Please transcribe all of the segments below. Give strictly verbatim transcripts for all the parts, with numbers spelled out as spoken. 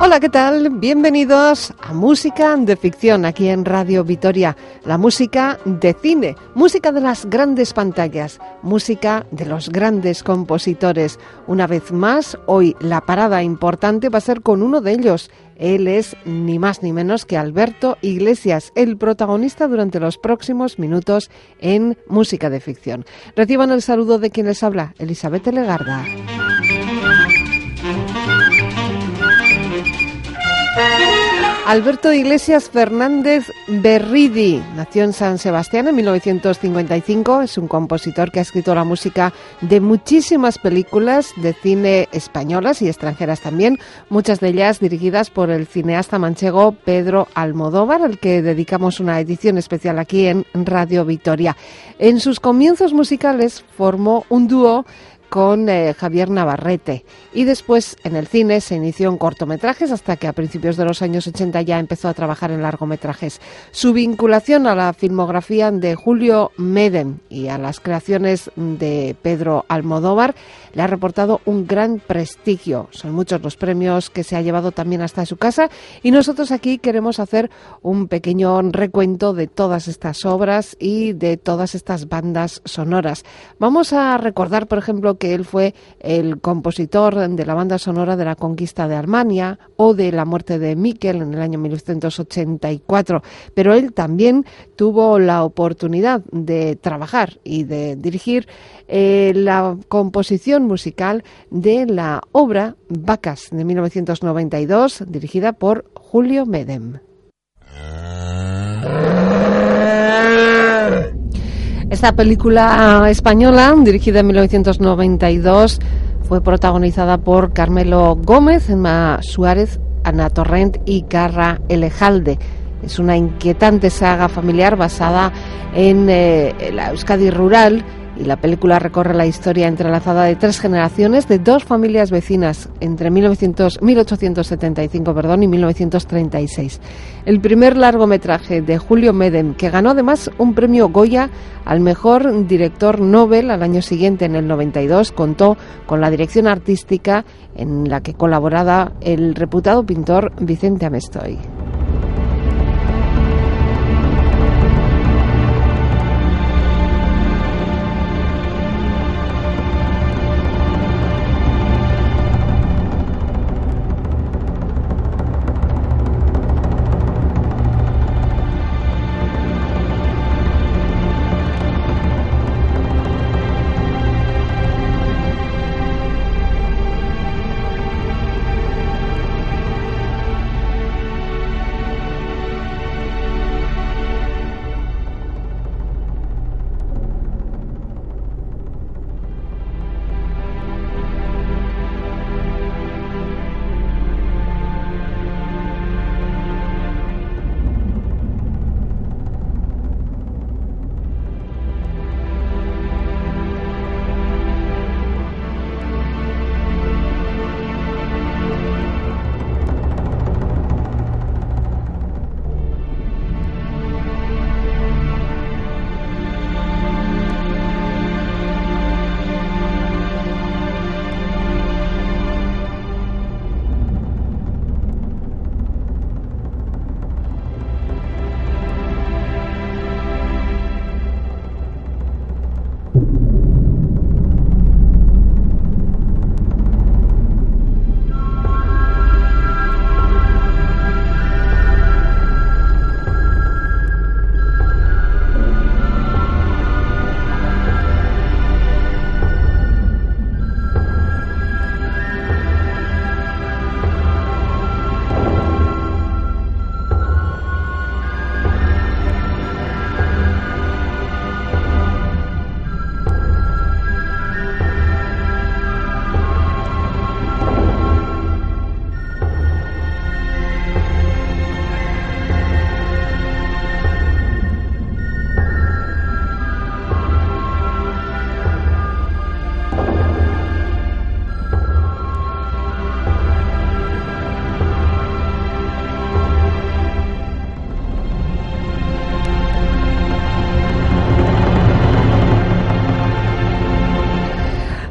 Hola, ¿qué tal? Bienvenidos a Música de Ficción, aquí en Radio Vitoria. La música de cine, música de las grandes pantallas, música de los grandes compositores. Una vez más, hoy la parada importante va a ser con uno de ellos. Él es ni más ni menos que Alberto Iglesias, el protagonista durante los próximos minutos en Música de Ficción. Reciban el saludo de quien les habla, Elizabeth Legarda. Alberto Iglesias Fernández Berridi nació en San Sebastián en mil novecientos cincuenta y cinco. Es un compositor que ha escrito la música de muchísimas películas de cine españolas y extranjeras también, muchas de ellas dirigidas por el cineasta manchego Pedro Almodóvar, al que dedicamos una edición especial aquí en Radio Vitoria. En sus comienzos musicales formó un dúo con eh, Javier Navarrete, y después en el cine se inició en cortometrajes hasta que a principios de los años ochenta ya empezó a trabajar en largometrajes. Su vinculación a la filmografía de Julio Medem y a las creaciones de Pedro Almodóvar le ha reportado un gran prestigio. Son muchos los premios que se ha llevado también hasta su casa, y nosotros aquí queremos hacer un pequeño recuento de todas estas obras y de todas estas bandas sonoras. Vamos a recordar, por ejemplo, que él fue el compositor de la banda sonora de la conquista de Alemania o de la muerte de Miquel en el año mil novecientos ochenta y cuatro, pero él también tuvo la oportunidad de trabajar y de dirigir eh, la composición musical de la obra Vacas de mil novecientos noventa y dos, dirigida por Julio Medem. Esta película española, dirigida en mil novecientos noventa y dos, fue protagonizada por Carmelo Gómez, Emma Suárez, Ana Torrent y Carra Elejalde. Es una inquietante saga familiar basada en eh, la Euskadi rural, y la película recorre la historia entrelazada de tres generaciones de dos familias vecinas entre mil novecientos, mil ochocientos setenta y cinco perdón, y mil novecientos treinta y seis. El primer largometraje de Julio Medem, que ganó además un premio Goya al mejor director Nobel al año siguiente, en el noventa y dos, contó con la dirección artística en la que colaboraba el reputado pintor Vicente Amestoy.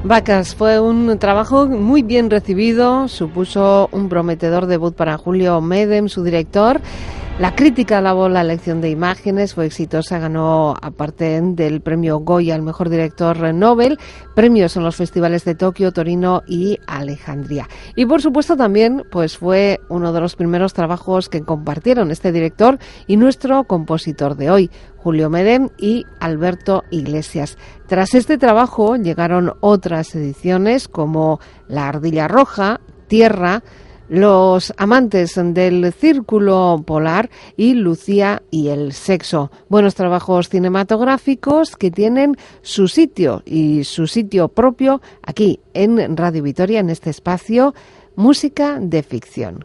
Vacas fue un trabajo muy bien recibido, supuso un prometedor debut para Julio Medem, su director. La crítica alabó la elección de imágenes, fue exitosa, ganó, aparte del premio Goya al mejor director Nobel, premios en los festivales de Tokio, Torino y Alejandría. Y por supuesto también pues fue uno de los primeros trabajos que compartieron este director y nuestro compositor de hoy, Julio Medem y Alberto Iglesias. Tras este trabajo llegaron otras ediciones como La Ardilla Roja, Tierra, Los amantes del Círculo Polar y Lucía y el sexo. Buenos trabajos cinematográficos que tienen su sitio y su sitio propio aquí en Radio Vitoria, en este espacio Música de Ficción.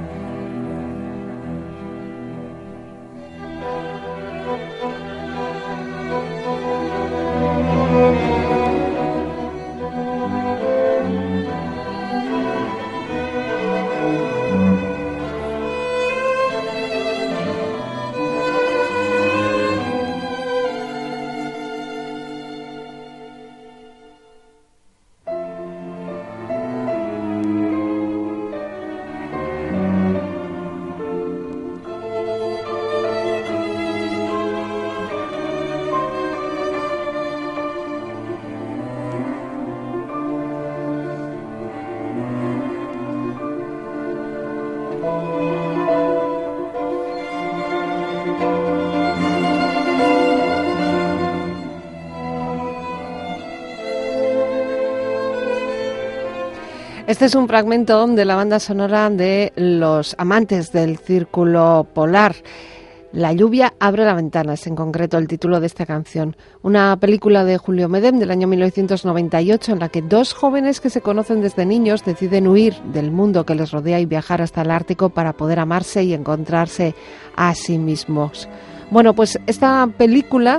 Este es un fragmento de la banda sonora de Los amantes del Círculo Polar. La lluvia abre la ventana, es en concreto el título de esta canción. Una película de Julio Medem del año mil novecientos noventa y ocho en la que dos jóvenes que se conocen desde niños deciden huir del mundo que les rodea y viajar hasta el Ártico para poder amarse y encontrarse a sí mismos. Bueno, pues esta película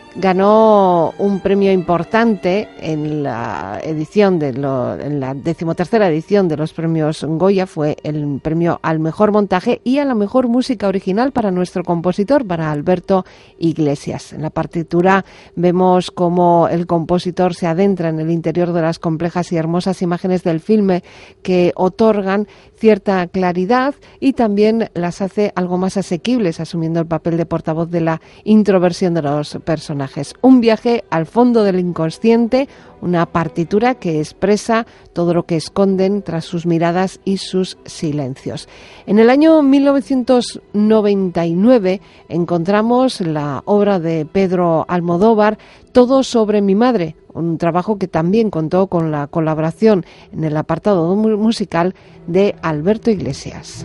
ganó un premio importante en la edición de lo, en la decimotercera edición de los premios Goya. Fue el premio al mejor montaje y a la mejor música original para nuestro compositor, para Alberto Iglesias. En la partitura vemos cómo el compositor se adentra en el interior de las complejas y hermosas imágenes del filme que otorgan cierta claridad y también las hace algo más asequibles, asumiendo el papel de portavoz de la introversión de los personajes. Un viaje al fondo del inconsciente, una partitura que expresa todo lo que esconden tras sus miradas y sus silencios. En el año mil novecientos noventa y nueve encontramos la obra de Pedro Almodóvar, Todo sobre mi madre, un trabajo que también contó con la colaboración en el apartado musical de Alberto Iglesias.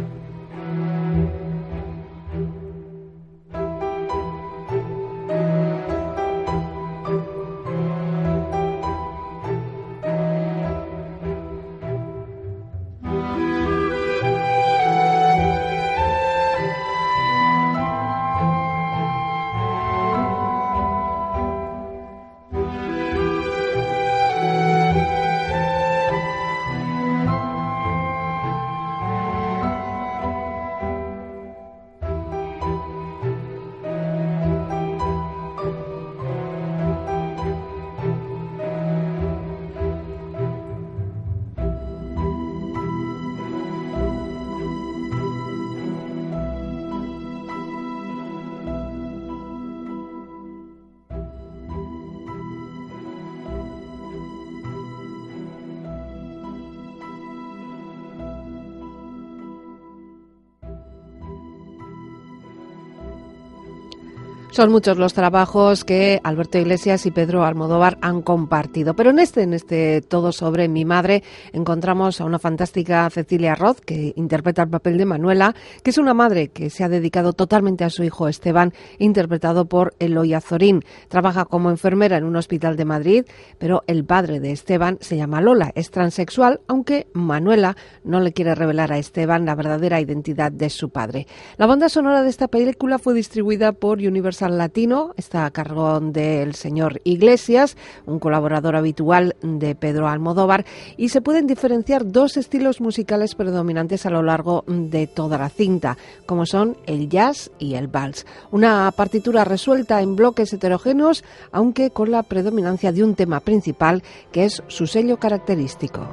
Son muchos los trabajos que Alberto Iglesias y Pedro Almodóvar han compartido, pero en este, en este Todo sobre mi madre, encontramos a una fantástica Cecilia Roth, que interpreta el papel de Manuela, que es una madre que se ha dedicado totalmente a su hijo Esteban, interpretado por Eloy Azorín. Trabaja como enfermera en un hospital de Madrid, pero el padre de Esteban se llama Lola, es transexual, aunque Manuela no le quiere revelar a Esteban la verdadera identidad de su padre. La banda sonora de esta película fue distribuida por Universal al latino está a cargo del señor Iglesias, un colaborador habitual de Pedro Almodóvar, y se pueden diferenciar dos estilos musicales predominantes a lo largo de toda la cinta, como son el jazz y el vals. Una partitura resuelta en bloques heterogéneos, aunque con la predominancia de un tema principal que es su sello característico.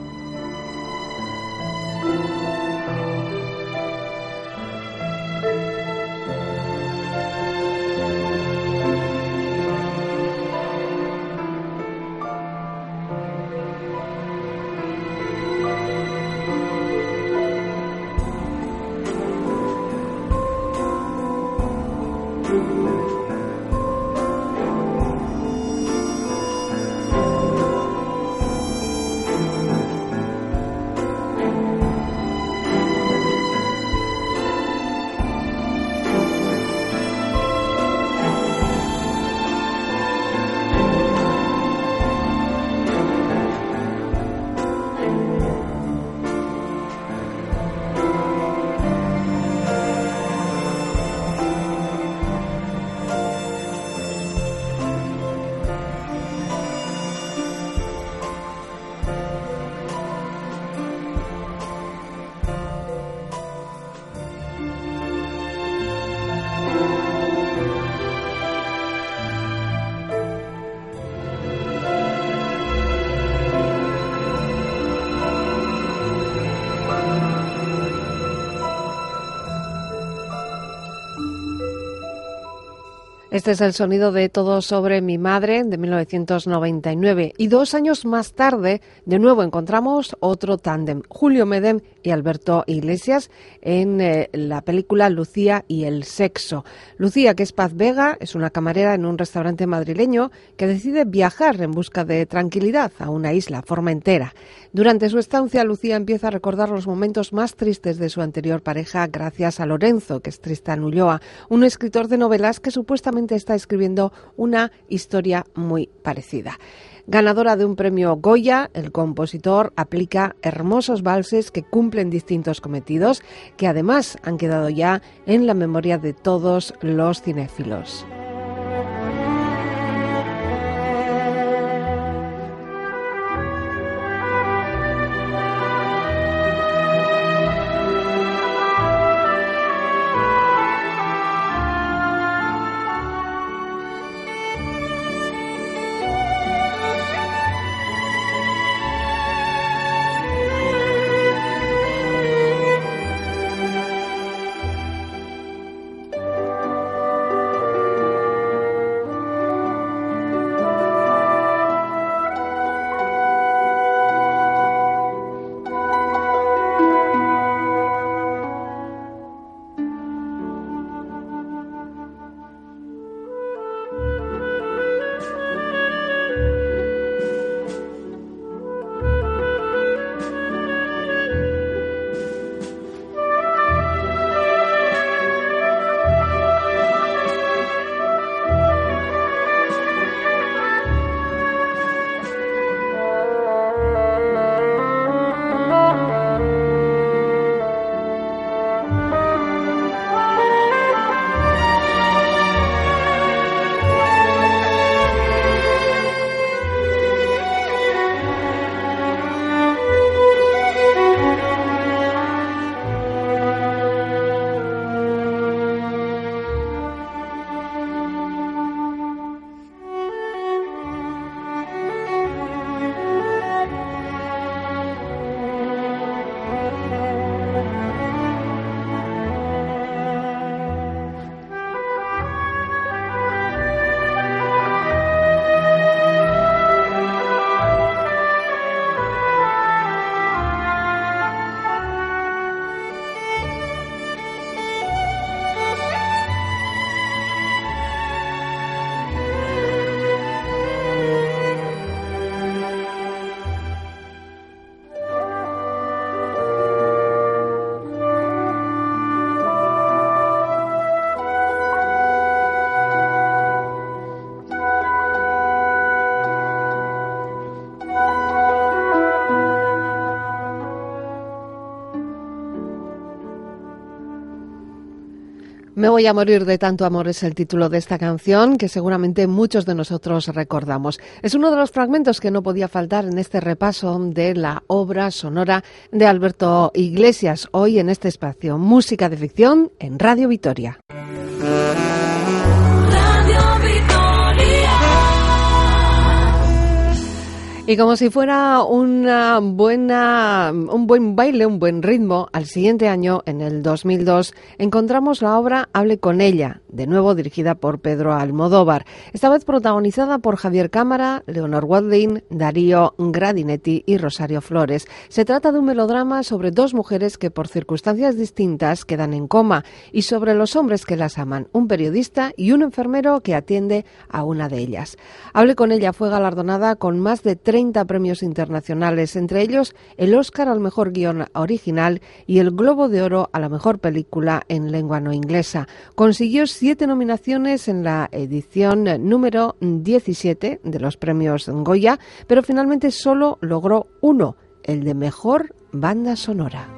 Este es el sonido de Todo sobre mi madre, de mil novecientos noventa y nueve. Y dos años más tarde, de nuevo encontramos otro tándem, Julio Medem y Alberto Iglesias, en eh, la película Lucía y el sexo. Lucía, que es Paz Vega, es una camarera en un restaurante madrileño que decide viajar en busca de tranquilidad a una isla, Formentera. Durante su estancia, Lucía empieza a recordar los momentos más tristes de su anterior pareja gracias a Lorenzo, que es Tristán Ulloa, un escritor de novelas que supuestamente está escribiendo una historia muy parecida. Ganadora de un premio Goya, el compositor aplica hermosos valses que cumplen distintos cometidos, que además han quedado ya en la memoria de todos los cinéfilos. Me voy a morir de tanto amor es el título de esta canción que seguramente muchos de nosotros recordamos. Es uno de los fragmentos que no podía faltar en este repaso de la obra sonora de Alberto Iglesias, hoy en este espacio Música de Ficción en Radio Vitoria. Y como si fuera una buena, un buen baile, un buen ritmo, al siguiente año, en el dos mil dos, encontramos la obra Hable con ella, de nuevo dirigida por Pedro Almodóvar, esta vez protagonizada por Javier Cámara, Leonor Watling, Darío Gradinetti y Rosario Flores. Se trata de un melodrama sobre dos mujeres que por circunstancias distintas quedan en coma y sobre los hombres que las aman, un periodista y un enfermero que atiende a una de ellas. Hable con ella fue galardonada con más de treinta premios internacionales, entre ellos el Oscar al mejor guión original y el Globo de Oro a la mejor película en lengua no inglesa. Consiguió siete nominaciones en la edición número diecisiete de los premios Goya, pero finalmente solo logró uno, el de mejor banda sonora.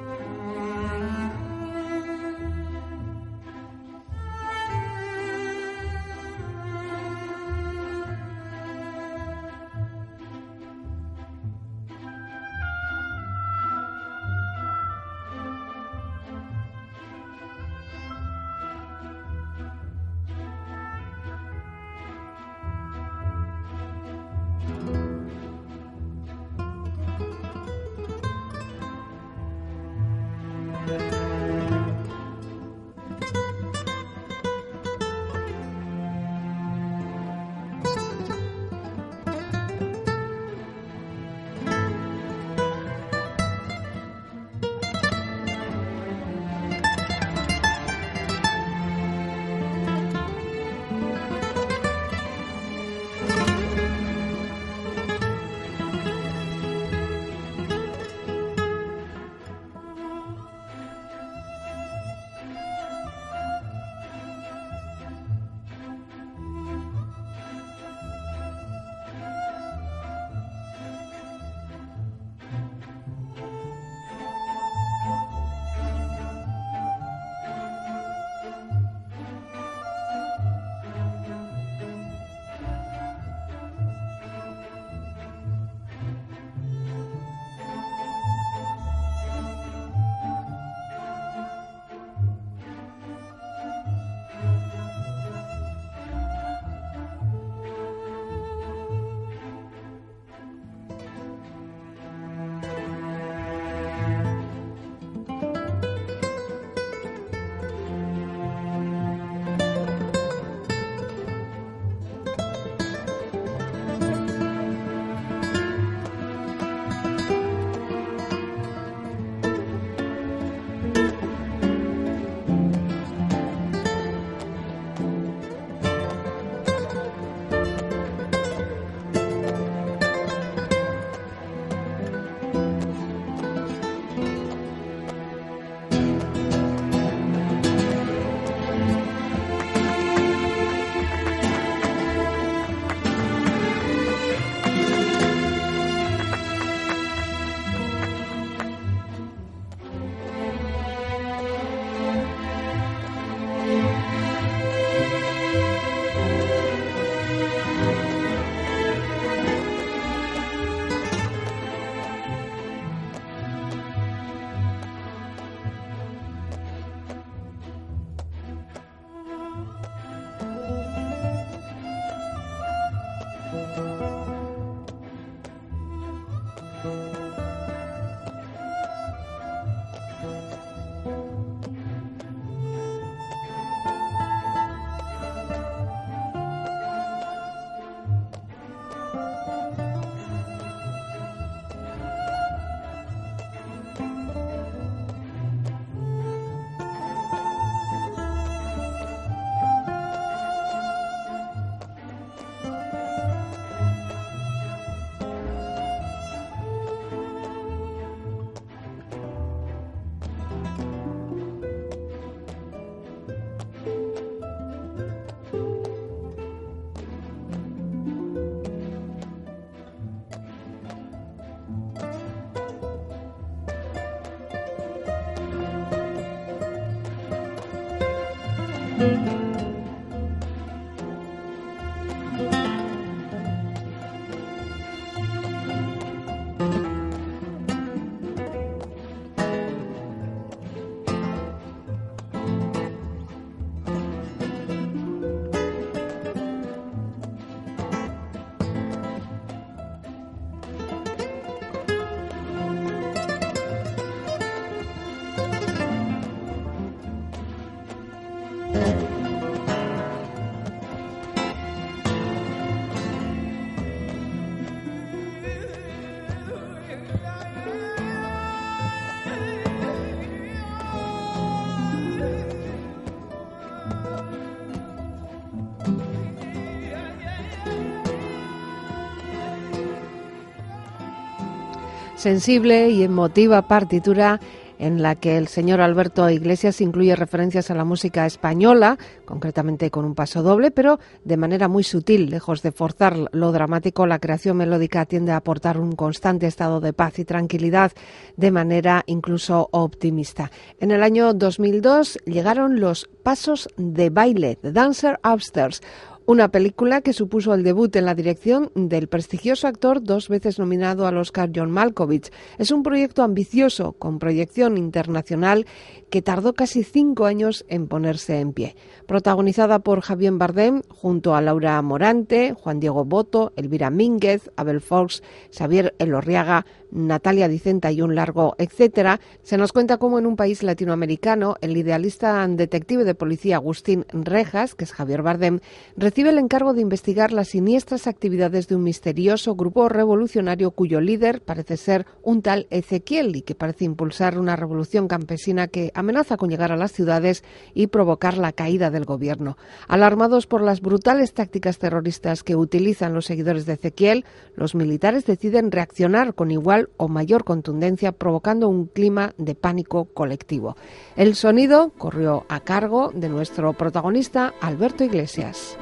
Sensible y emotiva partitura en la que el señor Alberto Iglesias incluye referencias a la música española, concretamente con un paso doble, pero de manera muy sutil. Lejos de forzar lo dramático, la creación melódica tiende a aportar un constante estado de paz y tranquilidad, de manera incluso optimista. En el año dos mil dos llegaron los Pasos de baile, The Dancer Upstairs, una película que supuso el debut en la dirección del prestigioso actor dos veces nominado al Oscar John Malkovich. Es un proyecto ambicioso, con proyección internacional, que tardó casi cinco años en ponerse en pie. Protagonizada por Javier Bardem, junto a Laura Morante, Juan Diego Boto, Elvira Mínguez, Abel Fox, Xavier Elorriaga, Natalia Dicenta y un largo etcétera, se nos cuenta cómo en un país latinoamericano el idealista detective de policía Agustín Rejas, que es Javier Bardem, recibe el encargo de investigar las siniestras actividades de un misterioso grupo revolucionario cuyo líder parece ser un tal Ezequiel y que parece impulsar una revolución campesina que amenaza con llegar a las ciudades y provocar la caída del gobierno. Alarmados por las brutales tácticas terroristas que utilizan los seguidores de Ezequiel, los militares deciden reaccionar con igual o mayor contundencia, provocando un clima de pánico colectivo. El sonido corrió a cargo de nuestro protagonista, Alberto Iglesias.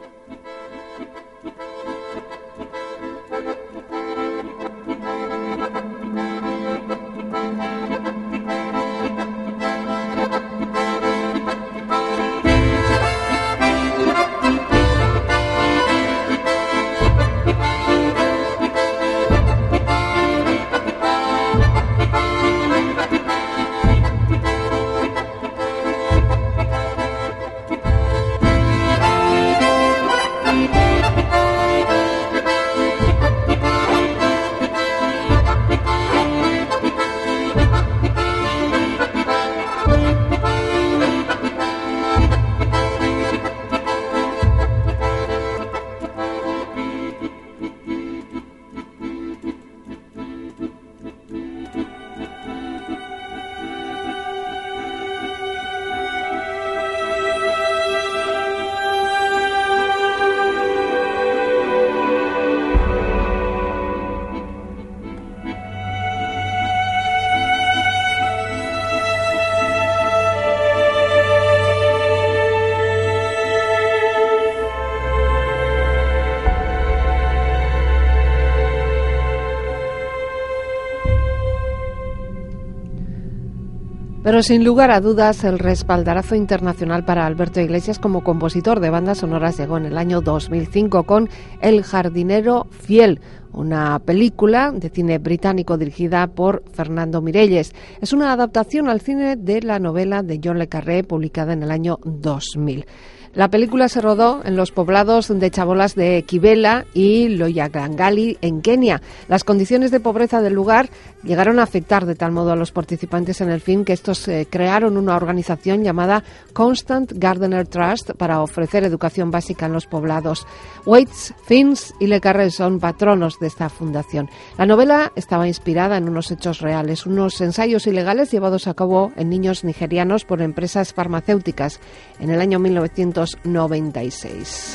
Pero sin lugar a dudas, el respaldarazo internacional para Alberto Iglesias como compositor de bandas sonoras llegó en el año dos mil cinco con El jardinero fiel, una película de cine británico dirigida por Fernando Mirelles. Es una adaptación al cine de la novela de John le Carré, publicada en el año dos mil. La película se rodó en los poblados de chabolas de Kibera y Loyagangali, en Kenia. Las condiciones de pobreza del lugar llegaron a afectar de tal modo a los participantes en el film que estos eh, crearon una organización llamada Constant Gardener Trust para ofrecer educación básica en los poblados. Waits, Fins y Le Carré son patronos de esta fundación. La novela estaba inspirada en unos hechos reales, unos ensayos ilegales llevados a cabo en niños nigerianos por empresas farmacéuticas en el año mil novecientos noventa y seis.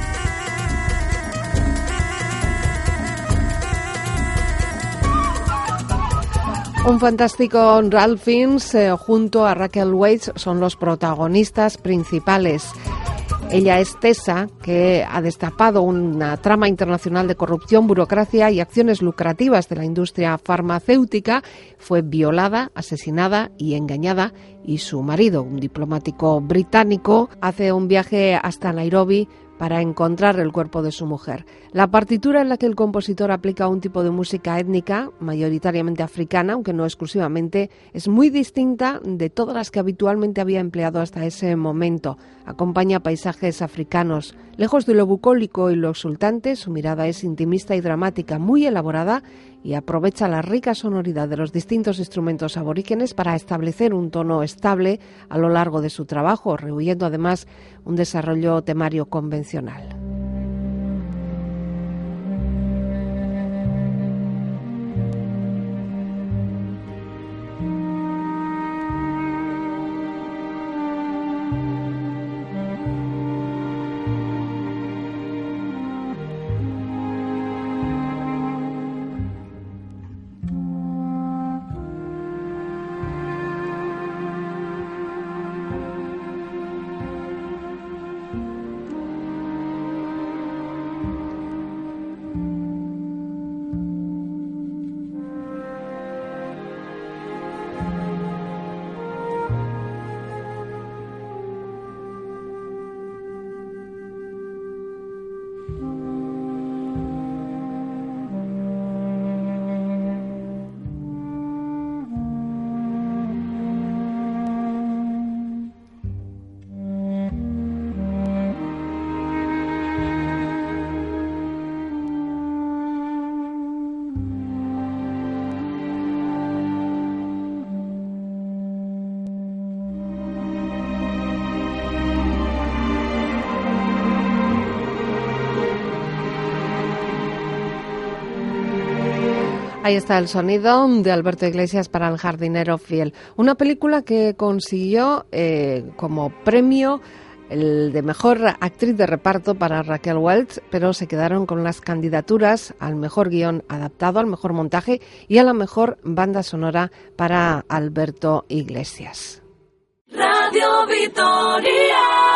Un fantástico Ralph Fiennes eh, junto a Raquel Weisz son los protagonistas principales. Ella es Tessa, que ha destapado una trama internacional de corrupción, burocracia y acciones lucrativas de la industria farmacéutica. Fue violada, asesinada y engañada, y su marido, un diplomático británico, hace un viaje hasta Nairobi para encontrar el cuerpo de su mujer. La partitura en la que el compositor aplica un tipo de música étnica, mayoritariamente africana, aunque no exclusivamente, es muy distinta de todas las que habitualmente había empleado hasta ese momento. Acompaña paisajes africanos. Lejos de lo bucólico y lo exultante, su mirada es intimista y dramática, muy elaborada, y aprovecha la rica sonoridad de los distintos instrumentos aborígenes para establecer un tono estable a lo largo de su trabajo, rehuyendo además un desarrollo temario convencional. Ahí está el sonido de Alberto Iglesias para El jardinero fiel. Una película que consiguió eh, como premio el de mejor actriz de reparto para Raquel Welch, pero se quedaron con las candidaturas al mejor guión adaptado, al mejor montaje y a la mejor banda sonora para Alberto Iglesias. Radio Vitoria.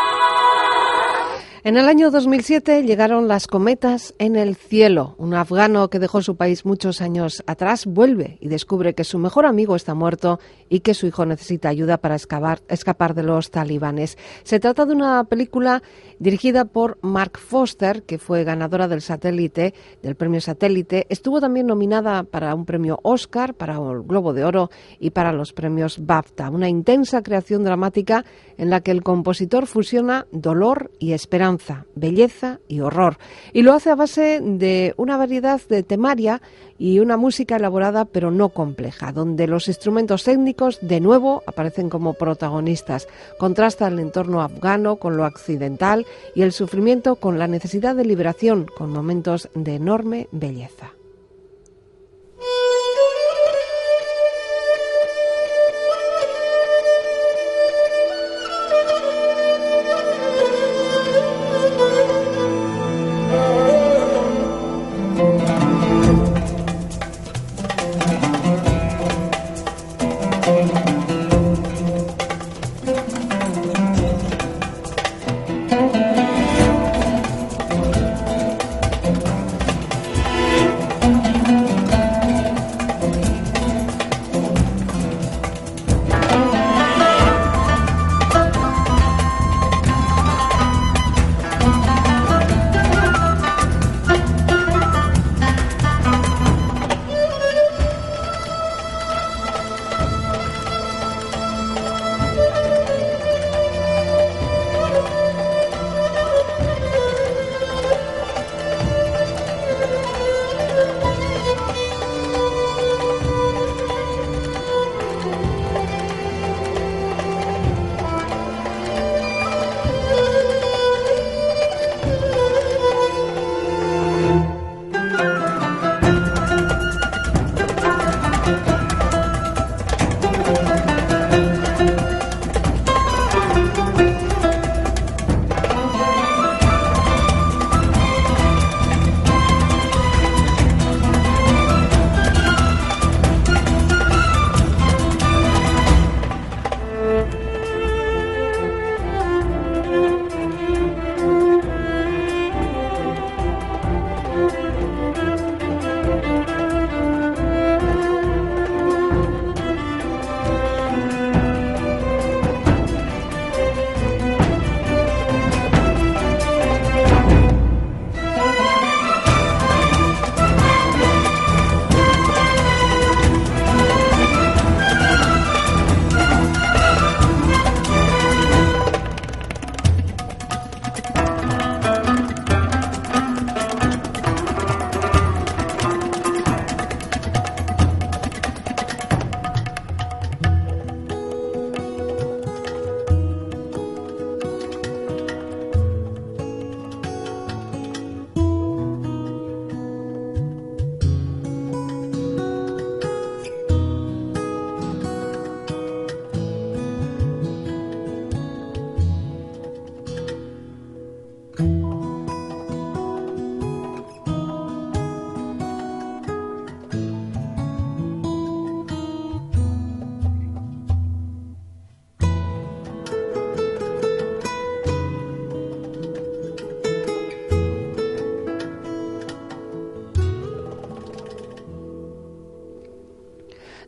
En el año dos mil siete llegaron las cometas en el cielo. Un afgano que dejó su país muchos años atrás vuelve y descubre que su mejor amigo está muerto y que su hijo necesita ayuda para escapar, escapar de los talibanes. Se trata de una película dirigida por Mark Foster, que fue ganadora del Satélite, del premio Satélite. Estuvo también nominada para un premio Oscar, para el Globo de Oro y para los premios BAFTA. Una intensa creación dramática en la que el compositor fusiona dolor y esperanza, belleza y horror, y lo hace a base de una variedad de temaria y una música elaborada pero no compleja, donde los instrumentos técnicos de nuevo aparecen como protagonistas. Contrasta el entorno afgano con lo occidental y el sufrimiento con la necesidad de liberación, con momentos de enorme belleza.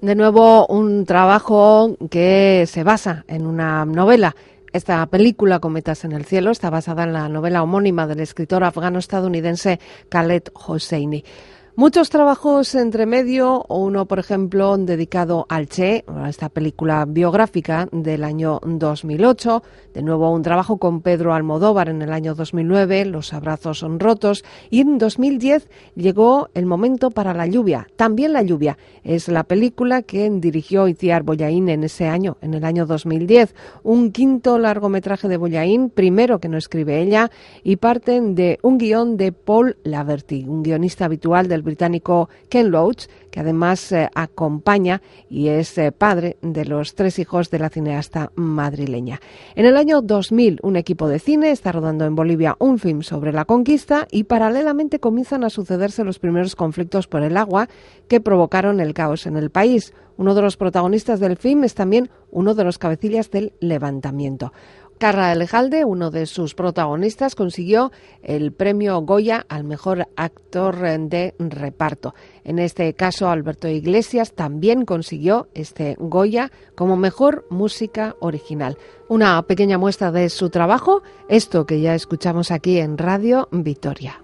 De nuevo, un trabajo que se basa en una novela. Esta película, Cometas en el cielo, está basada en la novela homónima del escritor afgano-estadounidense Khaled Hosseini. Muchos trabajos entre medio, uno, por ejemplo, dedicado al Che, a esta película biográfica del año dos mil ocho. De nuevo, un trabajo con Pedro Almodóvar en el año dos mil nueve, Los abrazos son rotos. Y en dos mil diez llegó El momento para la lluvia. También La lluvia es la película que dirigió Itziar Bollaín en ese año, en el año dos mil diez. Un quinto largometraje de Bollaín, primero que no escribe ella, y parten de un guión de Paul Laverty, un guionista habitual del británico Ken Loach, que además eh, acompaña y es eh, padre de los tres hijos de la cineasta madrileña. En el año dos mil, un equipo de cine está rodando en Bolivia un film sobre la conquista y paralelamente comienzan a sucederse los primeros conflictos por el agua que provocaron el caos en el país. Uno de los protagonistas del film es también uno de los cabecillas del levantamiento. Carra Elejalde, uno de sus protagonistas, consiguió el premio Goya al mejor actor de reparto. En este caso, Alberto Iglesias también consiguió este Goya como mejor música original. Una pequeña muestra de su trabajo, esto que ya escuchamos aquí en Radio Vitoria.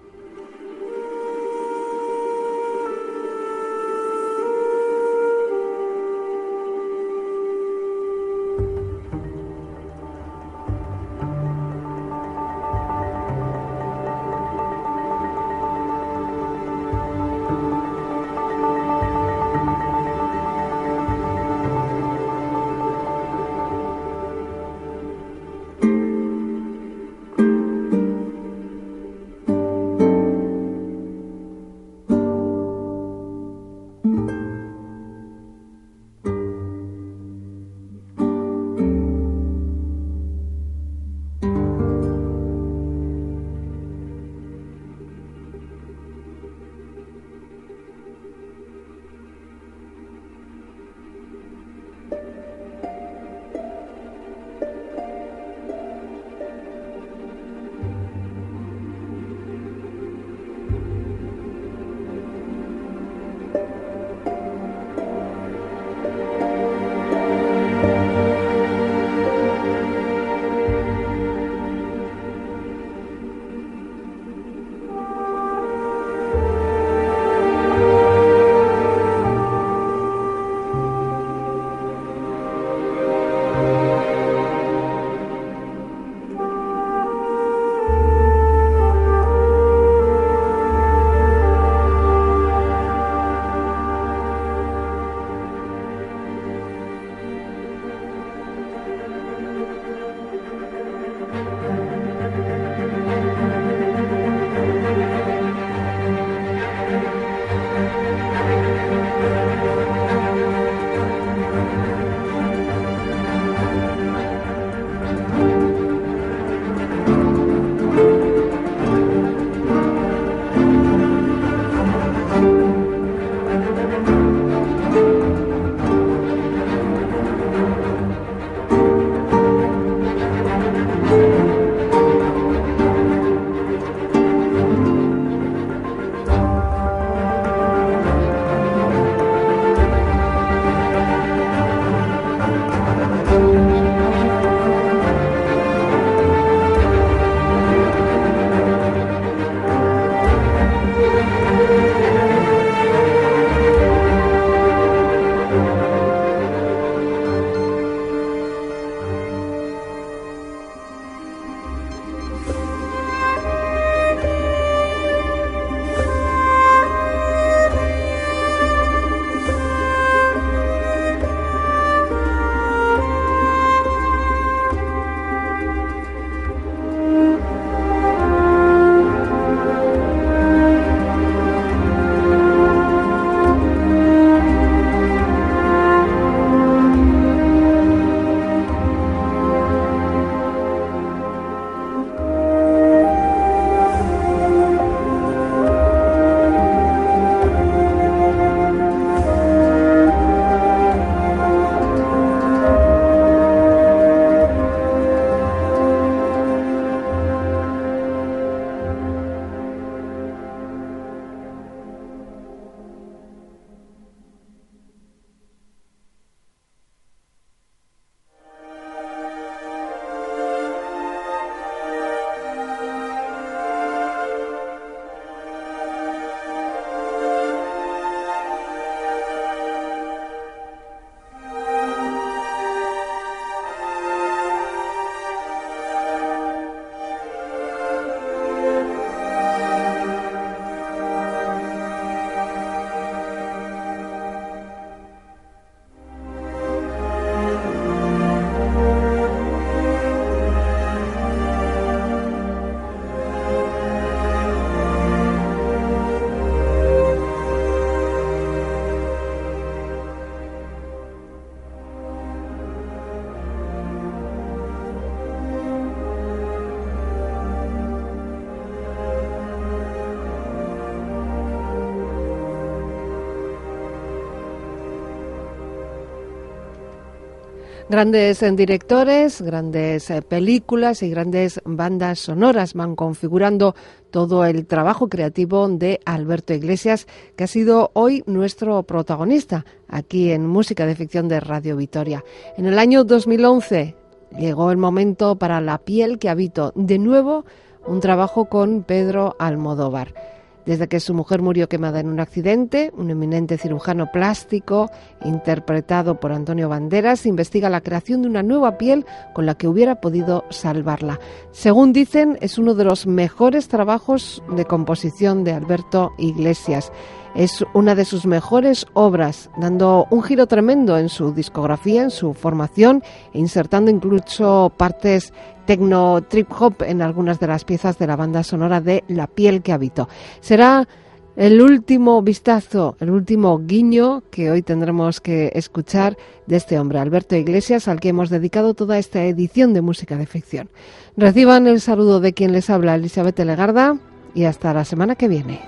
Grandes eh, directores, grandes eh, películas y grandes bandas sonoras van configurando todo el trabajo creativo de Alberto Iglesias, que ha sido hoy nuestro protagonista aquí en Música de Ficción de Radio Vitoria. En el año dos mil once llegó el momento para La piel que habito, de nuevo un trabajo con Pedro Almodóvar. Desde que su mujer murió quemada en un accidente, un eminente cirujano plástico, interpretado por Antonio Banderas, investiga la creación de una nueva piel con la que hubiera podido salvarla. Según dicen, es uno de los mejores trabajos de composición de Alberto Iglesias. Es una de sus mejores obras, dando un giro tremendo en su discografía, en su formación, e insertando incluso partes techno trip hop en algunas de las piezas de la banda sonora de La piel que habito. Será el último vistazo, el último guiño que hoy tendremos que escuchar de este hombre, Alberto Iglesias, al que hemos dedicado toda esta edición de Música de Ficción. Reciban el saludo de quien les habla, Elizabeth Legarda, y hasta la semana que viene.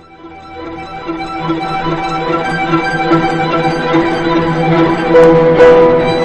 Thank you.